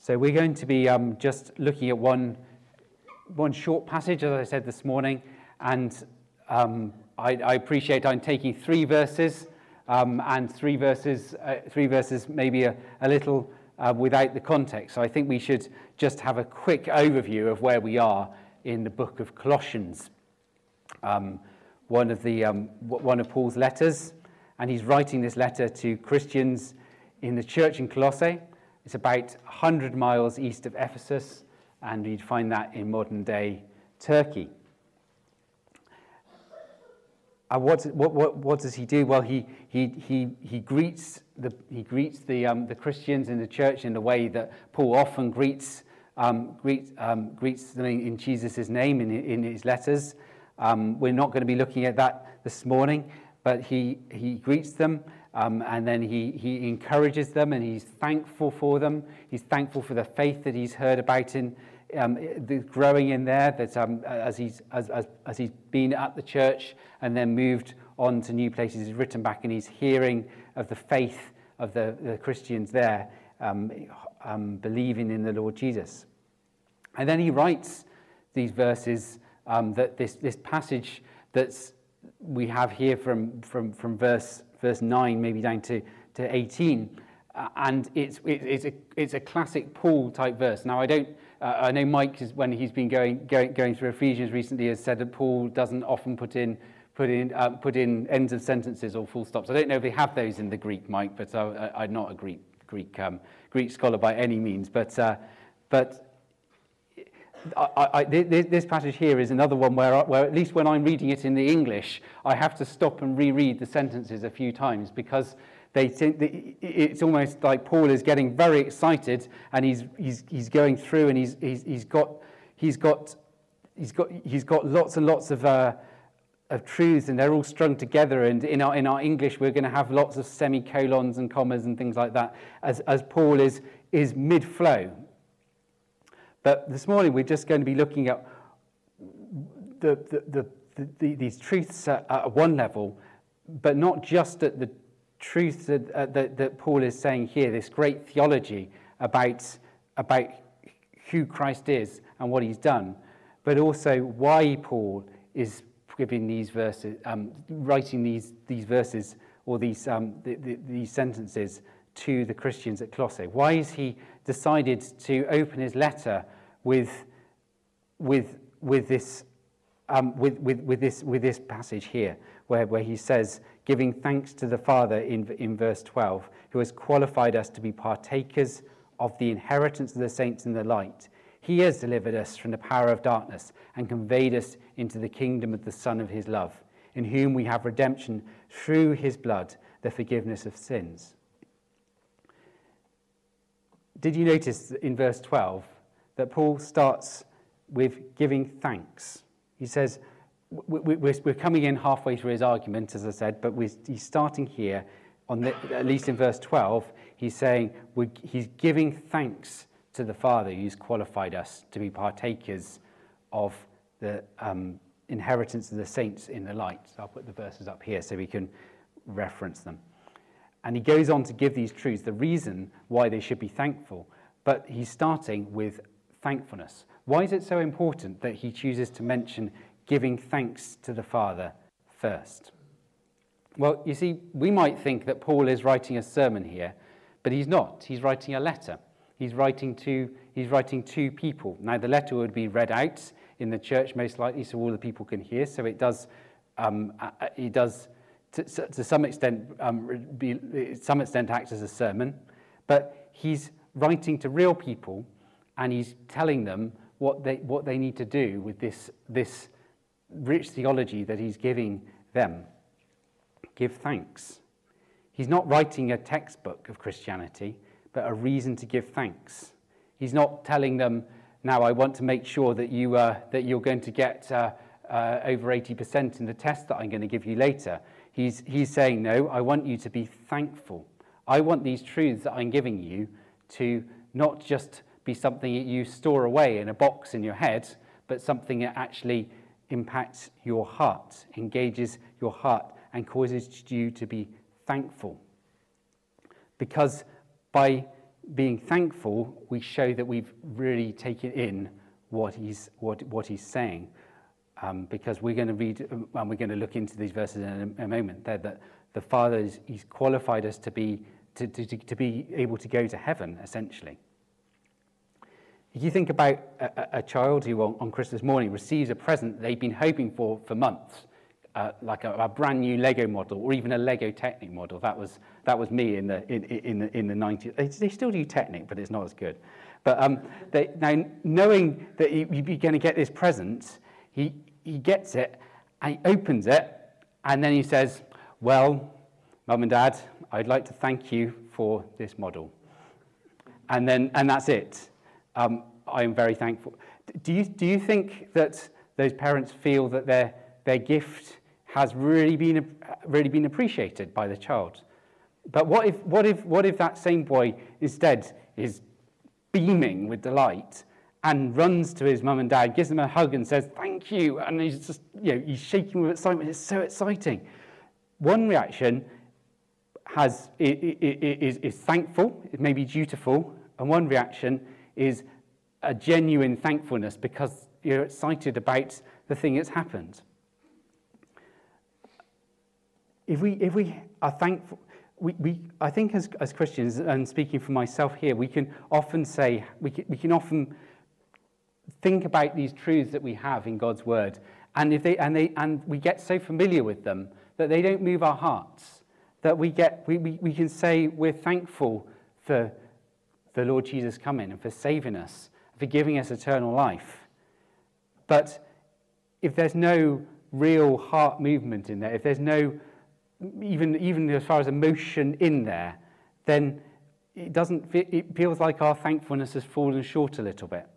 So we're going to be just looking at one short passage, as I said this morning, and I appreciate I'm taking three verses, and three verses maybe a little without the context. So I think we should just have a quick overview of where we are in the book of Colossians, one of Paul's letters, and he's writing this letter to Christians in the church in Colossae. It's about 100 miles east of Ephesus, and you'd find that in modern-day Turkey. What does he do? Well, he greets the Christians in the church in the way that Paul often greets them in Jesus' name in his letters. We're not going to be looking at that this morning, but he greets them. And then he encourages them, and he's thankful for them. He's thankful for the faith that he's heard about in growing in there. That as he's been at the church and then moved on to new places, he's written back and he's hearing of the faith of the Christians there, believing in the Lord Jesus. And then he writes these verses, that this passage that's we have here from verse 9 maybe down to 18, and it's a classic Paul type verse. Now I know Mike when he's been going through Ephesians recently has said that Paul doesn't often put in ends of sentences or full stops. I don't know if they have those in the Greek, Mike, but I'm not a Greek scholar by any means, but this passage here is another one where at least when I'm reading it in the English, I have to stop and reread the sentences a few times, because it's almost like Paul is getting very excited, and he's going through, and he's got lots and lots of truths, and they're all strung together. And in our English, we're going to have lots of semicolons and commas and things like that as Paul is mid-flow. But this morning we're just going to be looking at these truths at one level, but not just at the truths that Paul is saying here, this great theology about who Christ is and what he's done, but also why Paul is giving these verses, writing these verses or these sentences to the Christians at Colossae. Why has he decided to open his letter with this passage here, where he says, giving thanks to the Father in verse 12, who has qualified us to be partakers of the inheritance of the saints in the light. He has delivered us from the power of darkness and conveyed us into the kingdom of the Son of his love, in whom we have redemption through his blood, the forgiveness of sins. Did you notice in verse 12 that Paul starts with giving thanks? He says, we're coming in halfway through his argument, as I said, but he's starting here, at least in verse 12, he's saying he's giving thanks to the Father who's qualified us to be partakers of the inheritance of the saints in the light. So I'll put the verses up here so we can reference them. And he goes on to give these truths, the reason why they should be thankful, but he's starting with thankfulness. Why is it so important that he chooses to mention giving thanks to the Father first? Well, you see, we might think that Paul is writing a sermon here, but he's not. He's writing a letter. He's writing to people. Now, the letter would be read out in the church most likely, so all the people can hear. So it does to some extent acts as a sermon, but he's writing to real people, and he's telling them what they need to do with this rich theology that he's giving them. Give thanks. He's not writing a textbook of Christianity, but a reason to give thanks. He's not telling them, now I want to make sure that you're going to get over 80% in the test that I'm going to give you later. He's saying, no, I want you to be thankful. I want these truths that I'm giving you to not just be something that you store away in a box in your head, but something that actually impacts your heart, engages your heart, and causes you to be thankful. Because by being thankful, we show that we've really taken in what he's saying. Because we're going to read, and we're going to look into these verses in a moment, that the Father, he's qualified us to be able to go to heaven, essentially. If you think about a child who on Christmas morning receives a present they've been hoping for months, like a brand new Lego model or even a Lego Technic model. That was me in the 90s. They still do Technic, but it's not as good. But now knowing that you're going to get this present, he gets it and he opens it, and then he says, "Well, Mum and Dad, I'd like to thank you for this model," and that's it. I am very thankful. Do you think that those parents feel that their gift has really been appreciated by the child? But what if that same boy instead is beaming with delight and runs to his mum and dad, gives them a hug and says thank you, and he's just he's shaking with excitement. It's so exciting. One reaction is thankful, it may be dutiful, and one reaction is a genuine thankfulness because you're excited about the thing that's happened. If we are thankful, I think as Christians, and speaking for myself here, we can often say, we can often think about these truths that we have in God's word, and we get so familiar with them that they don't move our hearts. That we can say we're thankful for the Lord Jesus coming and for saving us, for giving us eternal life. But if there's no real heart movement in there, if there's no even as far as emotion in there, then it feels like our thankfulness has fallen short a little bit.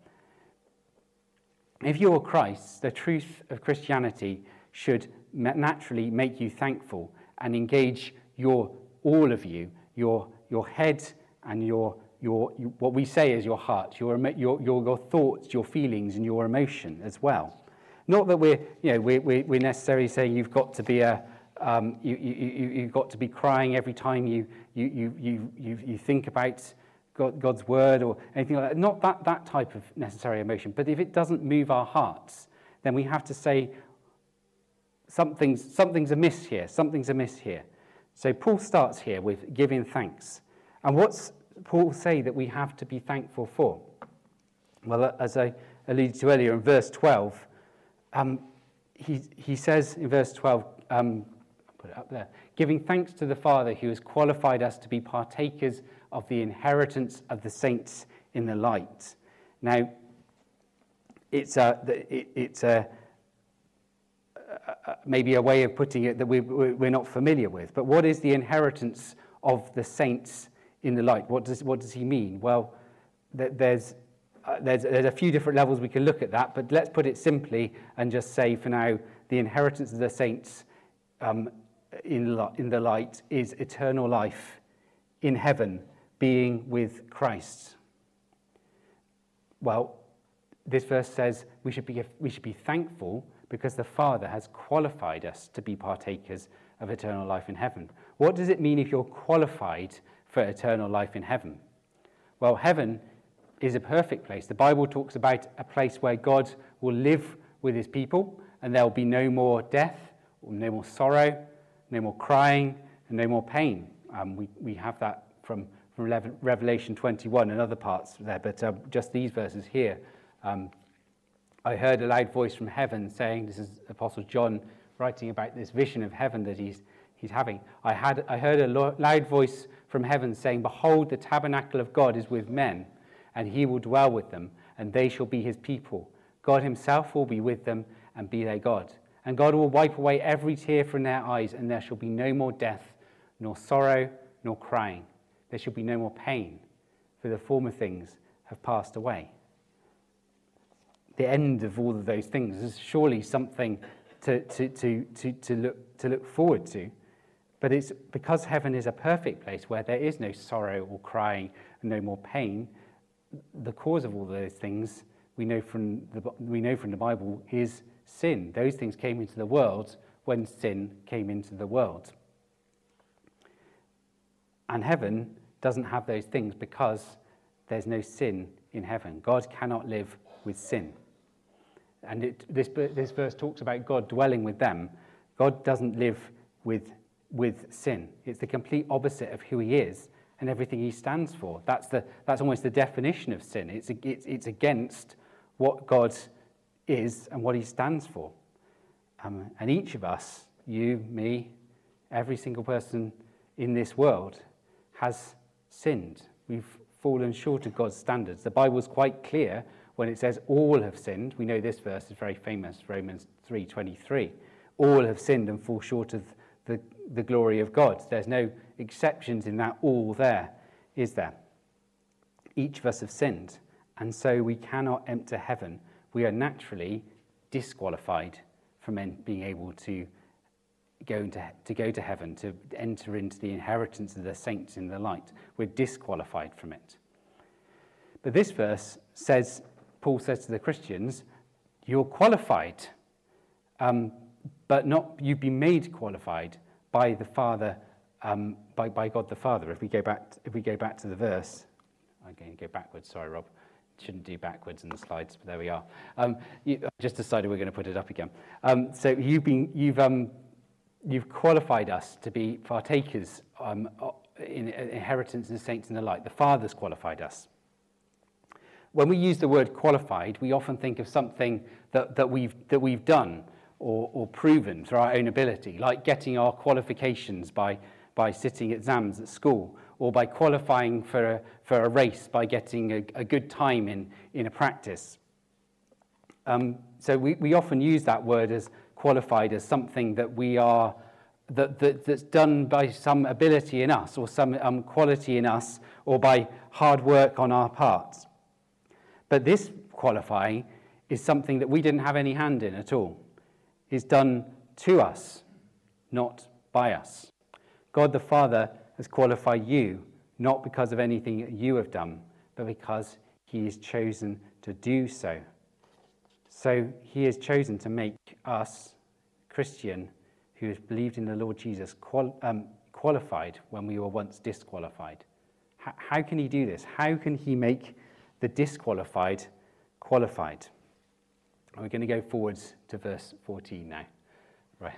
If you're Christ, the truth of Christianity should naturally make you thankful and engage all of you, your head and your what we say is your heart, your thoughts, your feelings, and your emotion as well. Not that we're necessarily saying you've got to be you've got to be crying every time you think about God's word or anything like that. Not that type of necessary emotion. But if it doesn't move our hearts, then we have to say something's amiss here. Something's amiss here. So Paul starts here with giving thanks. And what's Paul say that we have to be thankful for? Well, as I alluded to earlier in verse 12, he says in verse 12, put it up there, giving thanks to the Father who has qualified us to be partakers of the inheritance of the saints in the light. Now, it's maybe a way of putting it that we're not familiar with. But what is the inheritance of the saints in the light? What does he mean? Well, there's a few different levels we can look at that, but let's put it simply and just say for now, the inheritance of the saints in the light is eternal life in heaven, being with Christ. Well, this verse says we should be thankful because the Father has qualified us to be partakers of eternal life in heaven. What does it mean if you're qualified for eternal life in heaven? Well, heaven is a perfect place. The Bible talks about a place where God will live with his people, and there will be no more death, no more sorrow, no more crying, and no more pain. We have that from Revelation 21 and other parts there, but just these verses here. I heard a loud voice from heaven saying, this is Apostle John writing about this vision of heaven that he's having. I heard a loud voice from heaven saying, behold, the tabernacle of God is with men, and he will dwell with them, and they shall be his people. God himself will be with them and be their God. And God will wipe away every tear from their eyes, and there shall be no more death, nor sorrow, nor crying. There shall be no more pain, for the former things have passed away. The end of all of those things is surely something to look forward to. But it's because heaven is a perfect place where there is no sorrow or crying and no more pain. The cause of all those things we know from the Bible is sin. Those things came into the world when sin came into the world. And heaven doesn't have those things because there's no sin in heaven. God cannot live with sin. And this verse talks about God dwelling with them. God doesn't live with sin. It's the complete opposite of who he is and everything he stands for. That's almost the definition of sin. It's against what God is and what he stands for. And each of us, you, me, every single person in this world has sinned. We've fallen short of God's standards. The Bible's quite clear when it says all have sinned. We know this verse is very famous, Romans 3:23. All have sinned and fall short of the glory of God. There's no exceptions in that all there, is there? Each of us have sinned, and so we cannot enter heaven. We are naturally disqualified from being able to go to heaven, to enter into the inheritance of the saints in the light. We're disqualified from it. But this verse says, Paul says to the Christians, you're qualified, but not you've been made qualified by the Father, by God the Father. If we go back to the verse, I'm going to go backwards. Sorry, Rob. Shouldn't do backwards in the slides, but there we are. I just decided we're going to put it up again. So you've qualified us to be partakers in inheritance and saints in the light. The Father's qualified us. When we use the word qualified, we often think of something that we've done or proven through our own ability, like getting our qualifications by sitting exams at school, or by qualifying for a race by getting a good time in a practice. So we often use that word as qualified as something that we are that's done by some ability in us, or some quality in us, or by hard work on our part. But this qualifying is something that we didn't have any hand in at all. It's done to us, not by us. God the Father has qualified you, not because of anything that you have done, but because he has chosen to do so. So he has chosen to make us, Christian, who has believed in the Lord Jesus, qualified when we were once disqualified. How can he do this? How can he make the disqualified qualified? We're going to go forwards to verse 14 now. Right.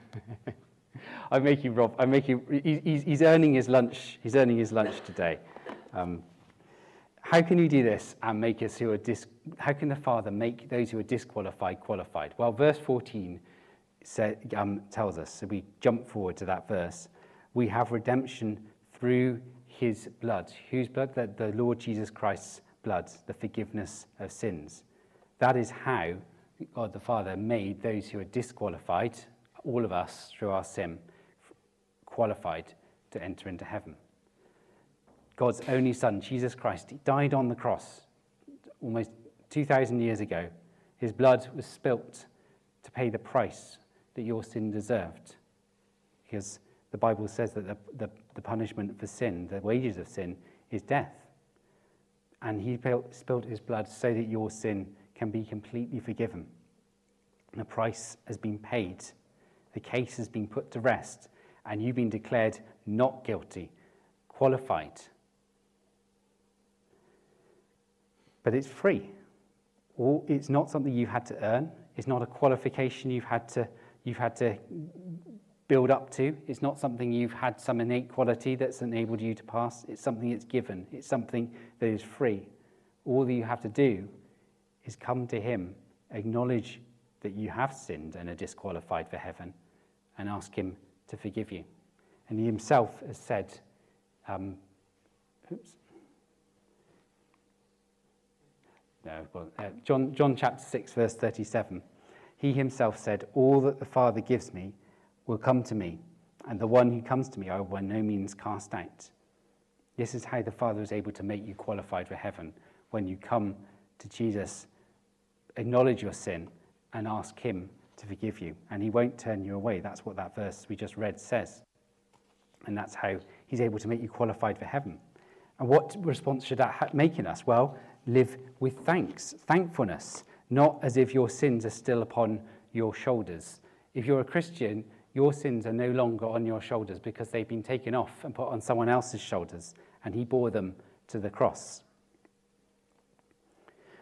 He's earning his lunch. He's earning his lunch today. How can you do this and make us how can the Father make those who are disqualified qualified? Well, verse 14 tells us, so we jump forward to that verse. We have redemption through his blood. Whose blood? The Lord Jesus Christ's blood, the forgiveness of sins. That is how God the Father made those who are disqualified, all of us through our sin, qualified to enter into heaven. God's only Son, Jesus Christ, he died on the cross almost 2,000 years ago. His blood was spilt to pay the price that your sin deserved. Because the Bible says that the punishment for sin, the wages of sin, is death. And he spilt his blood so that your sin can be completely forgiven. The price has been paid. The case has been put to rest, and you've been declared not guilty, qualified. But it's free. It's not something you've had to earn. It's not a qualification you've had to build up to. It's not something you've had some innate quality that's enabled you to pass. It's something that's given. It's something that is free. All that you have to do is come to him, acknowledge that you have sinned and are disqualified for heaven, and ask him to forgive you. And he himself has said, John chapter 6, verse 37, he himself said, all that the Father gives me will come to me, and the one who comes to me I will by no means cast out. This is how the Father is able to make you qualified for heaven, when you come to Jesus, acknowledge your sin, and ask him to forgive you. And he won't turn you away. That's what that verse we just read says. And that's how he's able to make you qualified for heaven. And what response should that make in us? Well, live with thankfulness, not as if your sins are still upon your shoulders. If you're a Christian, your sins are no longer on your shoulders because they've been taken off and put on someone else's shoulders, and he bore them to the cross.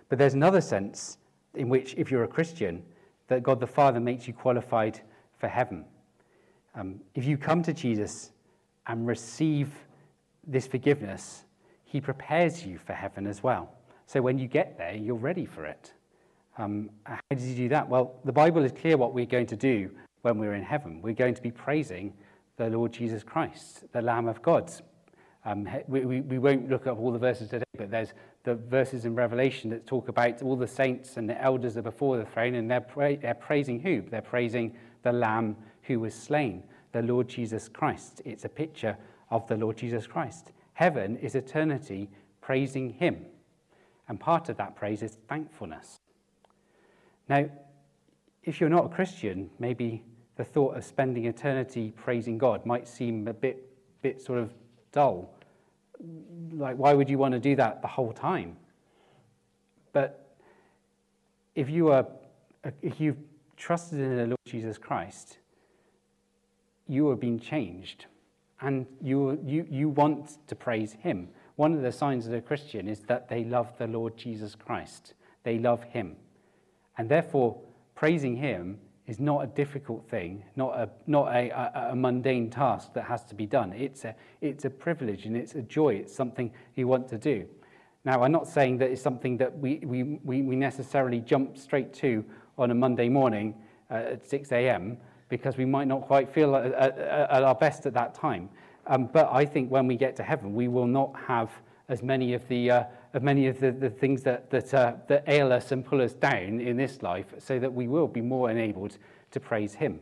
But there's another sense in which, if you're a Christian, that God the Father makes you qualified for heaven. If you come to Jesus and receive this forgiveness, he prepares you for heaven as well. So when you get there, you're ready for it. How does he do that? Well, the Bible is clear what we're going to do when we're in heaven. We're going to be praising the Lord Jesus Christ, the Lamb of God. We won't look at all the verses today, but there's the verses in Revelation that talk about all the saints and the elders are before the throne, and they're praising who? They're praising the Lamb who was slain, the Lord Jesus Christ. It's a picture of the Lord Jesus Christ. Heaven is eternity praising him. And part of that praise is thankfulness. Now, if you're not a Christian, maybe the thought of spending eternity praising God might seem a bit sort of dull. Like, why would you want to do that the whole time? But if you've trusted in the Lord Jesus Christ, you are being changed, and you want to praise him. One of the signs of a Christian is that they love the Lord Jesus Christ. They love him. And therefore, praising him is not a difficult thing, not a mundane task that has to be done. It's a privilege and it's a joy. It's something you want to do. Now, I'm not saying that it's something that we necessarily jump straight to on a Monday morning at 6 a.m. because we might not quite feel at our best at that time. But I think when we get to heaven, we will not have as many of the things that ail us and pull us down in this life, so that we will be more enabled to praise him.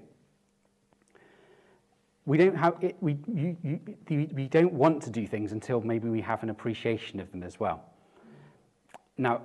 We don't want to do things until maybe we have an appreciation of them as well. Now,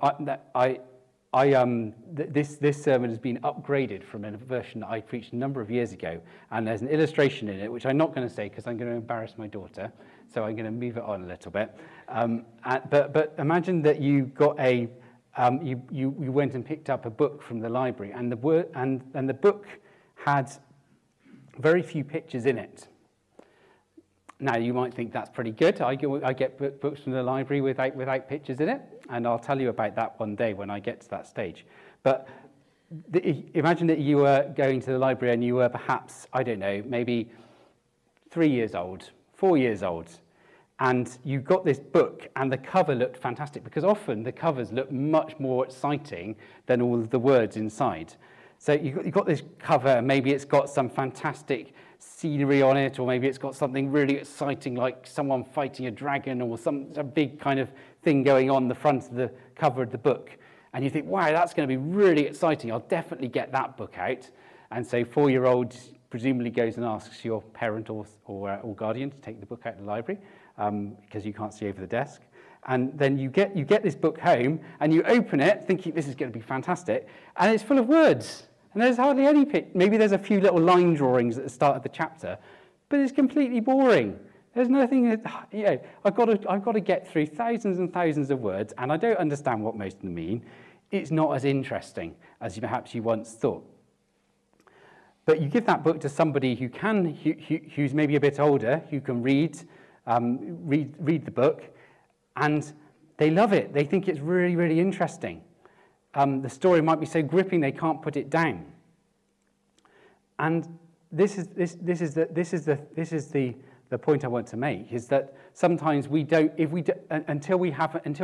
this sermon has been upgraded from a version that I preached a number of years ago, and there's an illustration in it, which I'm not going to say because I'm going to embarrass my daughter, so I'm going to move it on a little bit. But imagine that you got you went and picked up a book from the library, and the book had very few pictures in it. Now, you might think that's pretty good. I get books from the library without pictures in it, and I'll tell you about that one day when I get to that stage. But imagine that you were going to the library and you were perhaps, I don't know, maybe 3 years old, 4 years old, and you got this book and the cover looked fantastic, because often the covers look much more exciting than all of the words inside. So you've got this cover, and maybe it's got some fantastic scenery on it, or maybe it's got something really exciting like someone fighting a dragon, or some big kind of thing going on the front of the cover of the book. And you think, wow, that's going to be really exciting. I'll definitely get that book out. And so 4-year-old presumably goes and asks your parent or guardian to take the book out of the library, because you can't see over the desk. And then you get this book home, and you open it thinking this is going to be fantastic, and it's full of words. And there's hardly any maybe there's a few little line drawings at the start of the chapter, but it's completely boring. There's nothing, I've got to get through thousands and thousands of words, and I don't understand what most of them mean. It's not as interesting as perhaps you once thought. But you give that book to somebody who's maybe a bit older, who can read the book, and they love it. They think it's really, really interesting. The story might be so gripping they can't put it down. And this is the point I want to make, is that sometimes we don't, until we've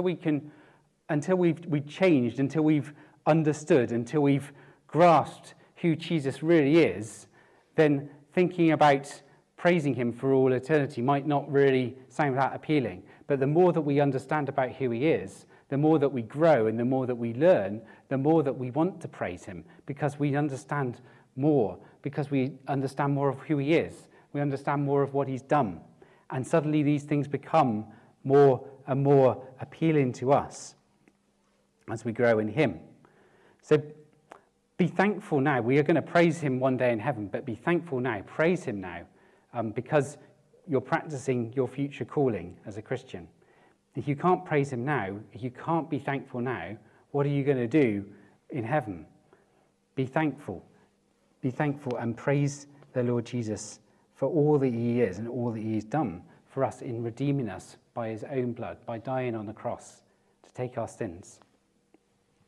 changed, until we've understood, until we've grasped who Jesus really is, then thinking about praising him for all eternity might not really sound that appealing. But the more that we understand about who he is, the more that we grow and the more that we learn, the more that we want to praise him, because we understand more, because we understand more of who he is. We understand more of what he's done. And suddenly these things become more and more appealing to us as we grow in him. So be thankful now. We are going to praise him one day in heaven, but be thankful now. Praise him now, because you're practicing your future calling as a Christian. If you can't praise him now, if you can't be thankful now, what are you going to do in heaven? Be thankful. Be thankful and praise the Lord Jesus for all that he is and all that he's done for us in redeeming us by his own blood, by dying on the cross to take our sins.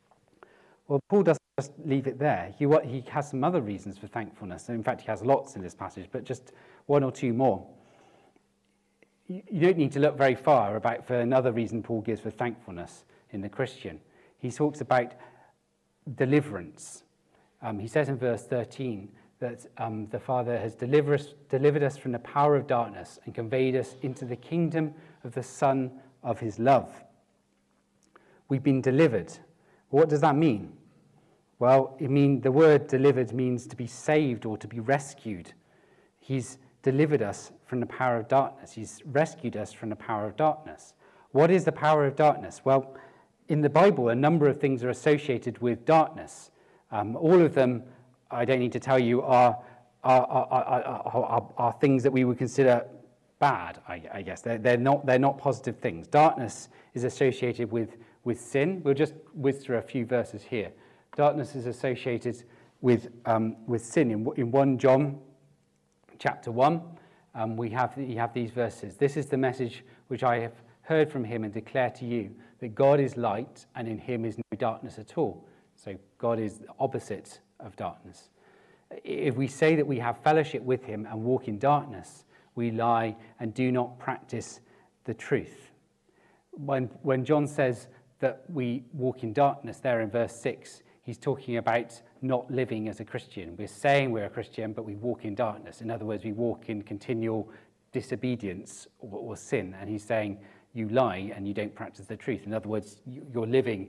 Well, Paul doesn't just leave it there. He has some other reasons for thankfulness. In fact, he has lots in this passage, but just one or two more. You don't need to look very far for another reason Paul gives for thankfulness in the Christian. He talks about deliverance. He says in verse 13 that the Father has delivered us from the power of darkness and conveyed us into the kingdom of the Son of his love. We've been delivered. What does that mean? Well, the word delivered means to be saved or to be rescued. He's delivered us from the power of darkness. He's rescued us from the power of darkness. What is the power of darkness? Well, in the Bible, a number of things are associated with darkness. All of them, I don't need to tell you, are things that we would consider bad, I guess. They're not positive things. Darkness is associated with sin. We'll just whiz through a few verses here. Darkness is associated with sin. In 1 John chapter 1, we have these verses. This is the message which I have heard from him and declare to you, that God is light and in him is no darkness at all. So God is the opposite of darkness. If we say that we have fellowship with him and walk in darkness, we lie and do not practice the truth. When John says that we walk in darkness there in verse 6, he's talking about not living as a Christian. We're saying we're a Christian, but we walk in darkness. In other words, we walk in continual disobedience or sin. And he's saying you lie and you don't practice the truth. In other words, you're living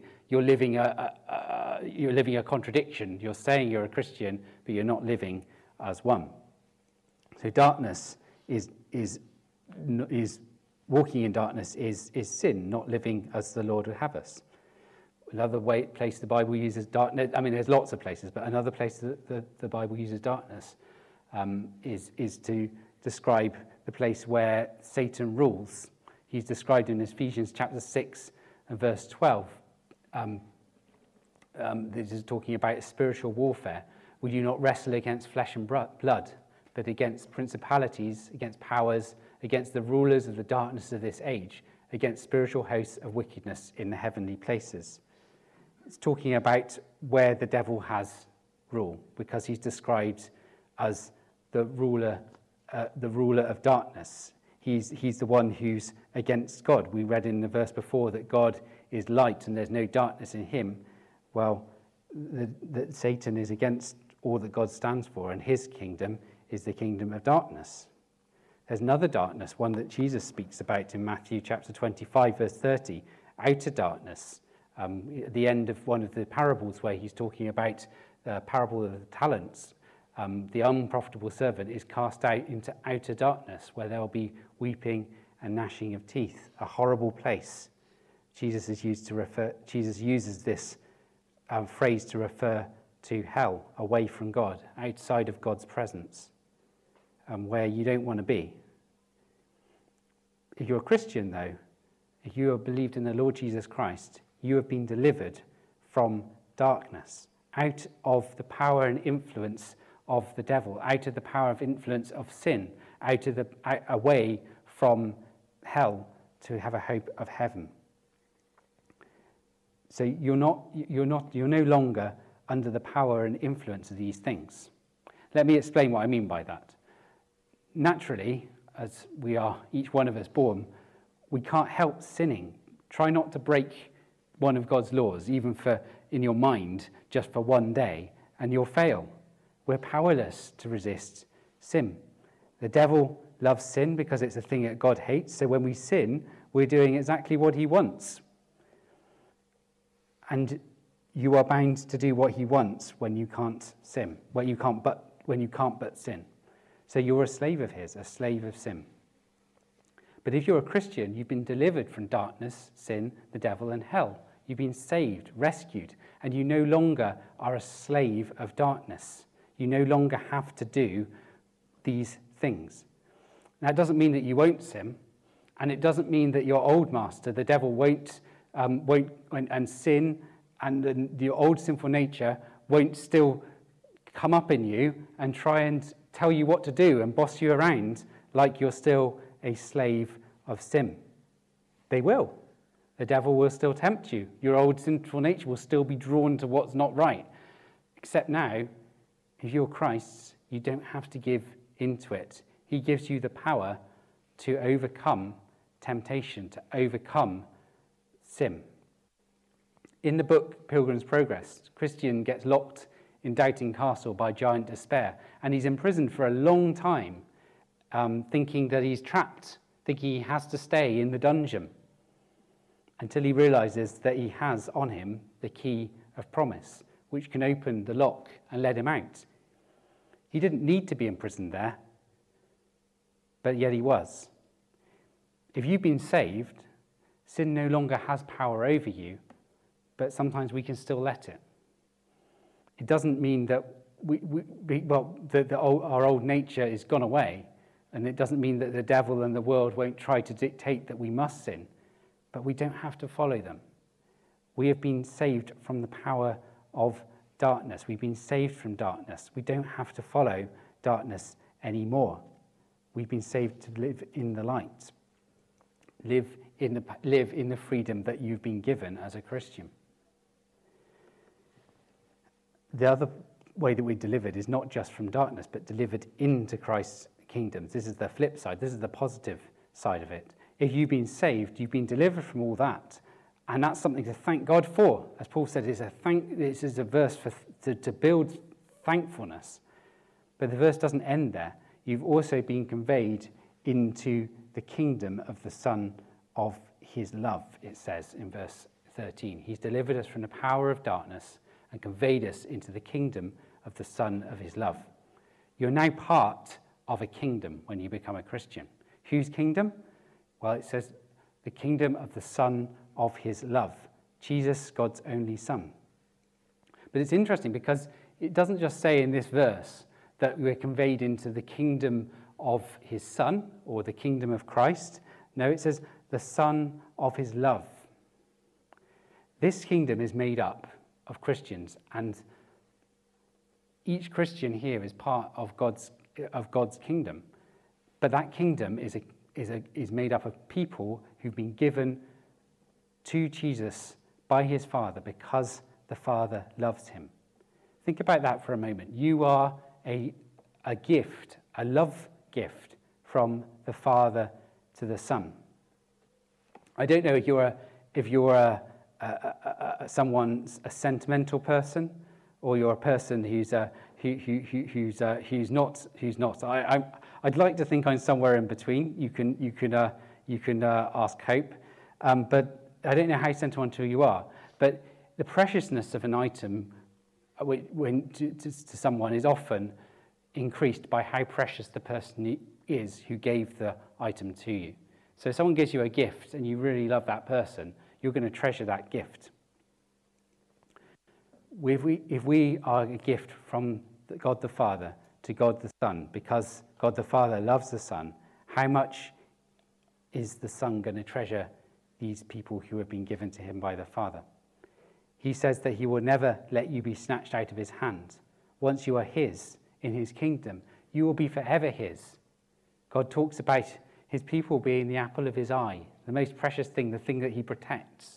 a contradiction. You're saying you're a Christian, but you're not living as one. So darkness is walking in darkness is sin, not living as the Lord would have us. Another place the Bible uses darkness, there's lots of places, but another place that the Bible uses darkness is to describe the place where Satan rules. He's described in Ephesians chapter 6 and verse 12. This is talking about spiritual warfare. We do not wrestle against flesh and blood, but against principalities, against powers, against the rulers of the darkness of this age, against spiritual hosts of wickedness in the heavenly places. It's talking about where the devil has rule, because he's described as the ruler of darkness. He's the one who's against God. We read in the verse before that God is light and there's no darkness in him. Well, that Satan is against all that God stands for, and his kingdom is the kingdom of darkness. There's another darkness, one that Jesus speaks about in Matthew chapter 25, verse 30, outer darkness. At the end of one of the parables where he's talking about the parable of the talents, the unprofitable servant is cast out into outer darkness, where there will be weeping and gnashing of teeth, a horrible place. Jesus uses this phrase to refer to hell, away from God, outside of God's presence, where you don't want to be. If you're a Christian, though, if you have believed in the Lord Jesus Christ, you have been delivered from darkness, out of the power and influence of the devil, out of the power of influence of sin, away from hell to have a hope of heaven. So you're no longer under the power and influence of these things. Let me explain what I mean by that. Naturally, as we are each one of us born, we can't help sinning. Try not to break one of God's laws, even in your mind, just for one day, and you'll fail. We're powerless to resist sin. The devil loves sin because it's a thing that God hates. So when we sin, we're doing exactly what he wants. And you are bound to do what he wants when you can't sin, when you can't but sin. So you're a slave of his, a slave of sin. But if you're a Christian, you've been delivered from darkness, sin, the devil, and hell. You've been saved, rescued, and you no longer are a slave of darkness. You no longer have to do these things. Now, it doesn't mean that you won't sin, and it doesn't mean that your old master, the devil, won't sin, and your old sinful nature won't still come up in you and try and tell you what to do and boss you around like you're still a slave of sin. They will. The devil will still tempt you. Your old sinful nature will still be drawn to what's not right. Except now, if you're Christ's, you don't have to give into it. He gives you the power to overcome temptation, to overcome sin. In the book Pilgrim's Progress, Christian gets locked in Doubting Castle by giant despair, and he's imprisoned for a long time, thinking that he's trapped, thinking he has to stay in the dungeon, until he realizes that he has on him the key of promise, which can open the lock and let him out. He didn't need to be imprisoned there, but yet he was. If you've been saved, sin no longer has power over you, but sometimes we can still let it. It doesn't mean that our old nature is gone away, and it doesn't mean that the devil and the world won't try to dictate that we must sin, but we don't have to follow them. We have been saved from the power of darkness. We've been saved from darkness. We don't have to follow darkness anymore. We've been saved to live in the light. Live in the freedom that you've been given as a Christian. The other way that we're delivered is not just from darkness, but delivered into Christ's kingdom. This is the flip side. This is the positive side of it. If you've been saved, you've been delivered from all that. And that's something to thank God for. As Paul said, this is a verse to build thankfulness. But the verse doesn't end there. You've also been conveyed into the kingdom of the Son of his love, it says in verse 13. He's delivered us from the power of darkness and conveyed us into the kingdom of the Son of his love. You're now part of a kingdom when you become a Christian. Whose kingdom? Well, it says the kingdom of the Son of his love. Jesus, God's only Son. But it's interesting because it doesn't just say in this verse that we're conveyed into the kingdom of his Son or the kingdom of Christ. No, it says the Son of his love. This kingdom is made up of Christians, and each Christian here is part of God's kingdom. But that kingdom is made up of people who've been given to Jesus by his Father because the Father loves him. Think about that for a moment. You are a gift, a love gift from the Father to the Son. I don't know if you're someone's a sentimental person, or you're a person who's not. I'd like to think I'm somewhere in between. You can ask Hope, but I don't know how sentimental you are. But the preciousness of an item to someone is often increased by how precious the person is who gave the item to you. So if someone gives you a gift and you really love that person, you're going to treasure that gift. If we are a gift from God the Father to God the Son, because God the Father loves the Son, how much is the Son going to treasure these people who have been given to him by the Father? He says that he will never let you be snatched out of his hand. Once you are his in his kingdom, you will be forever his. God talks about his people being the apple of his eye, the most precious thing, the thing that he protects.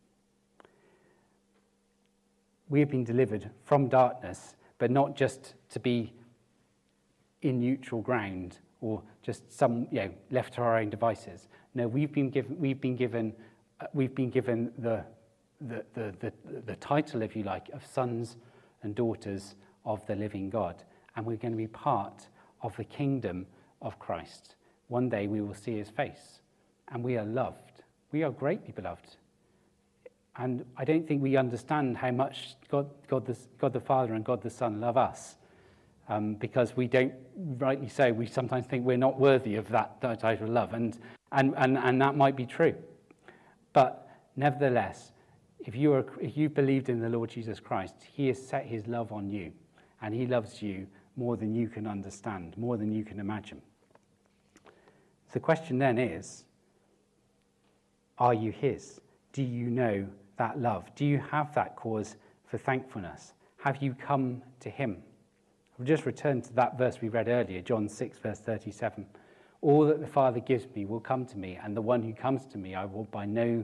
We have been delivered from darkness, but not just to be in neutral ground or just left to our own devices. No, we've been given the title, if you like, of sons and daughters of the living God, and we're going to be part of the kingdom of Christ. One day we will see his face, and we are loved. We are greatly beloved. And I don't think we understand how much God the Father and God the Son love us, because we don't, rightly so, we sometimes think we're not worthy of that type of love, and that might be true. But nevertheless, if you believed in the Lord Jesus Christ, he has set his love on you, and he loves you more than you can understand, more than you can imagine. So the question then is, are you his? Do you know that love? Do you have that cause for thankfulness? Have you come to him? We'll just return to that verse we read earlier, John 6, verse 37. All that the Father gives me will come to me, and the one who comes to me I will by no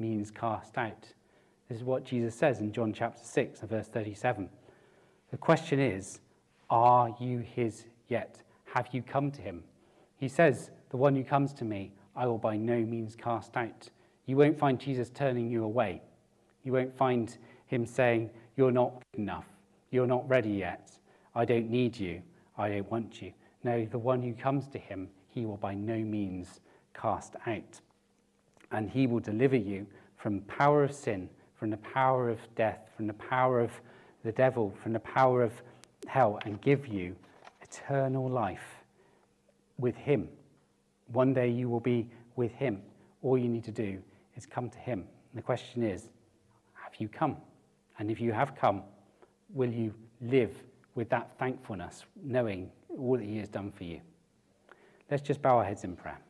means cast out. This is what Jesus says in John chapter 6 and verse 37. The question is, are you his yet? Have you come to him? He says, the one who comes to me, I will by no means cast out. You won't find Jesus turning you away. You won't find him saying, you're not good enough. You're not ready yet. I don't need you. I don't want you. No, the one who comes to him, he will by no means cast out. And he will deliver you from the power of sin, from the power of death, from the power of the devil, from the power of hell, and give you eternal life with him. One day you will be with him. All you need to do is come to him. And the question is, have you come? And if you have come, will you live with that thankfulness, knowing all that he has done for you? Let's just bow our heads in prayer.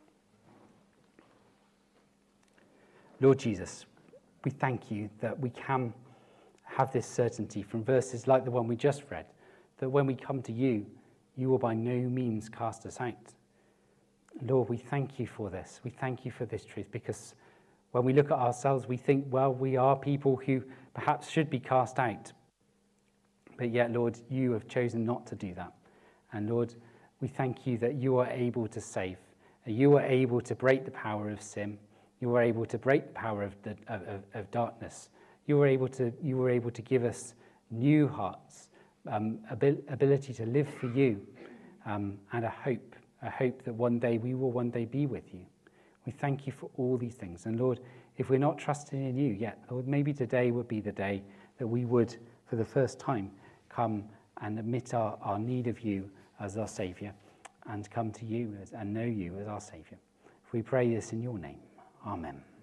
Lord Jesus, we thank you that we can have this certainty from verses like the one we just read, that when we come to you, you will by no means cast us out. Lord, we thank you for this. We thank you for this truth, because when we look at ourselves, we think, well, we are people who perhaps should be cast out. But yet, Lord, you have chosen not to do that. And Lord, we thank you that you are able to save. You are able to break the power of sin. You are able to break the power of darkness. You were able to give us new hearts, ability to live for you, and a hope that one day we will one day be with you. We thank you for all these things. And Lord, if we're not trusting in you yet, Lord, maybe today would be the day that we would, for the first time, come and admit our need of you as our Saviour, and come to you and know you as our Saviour. We pray this in your name. Amen.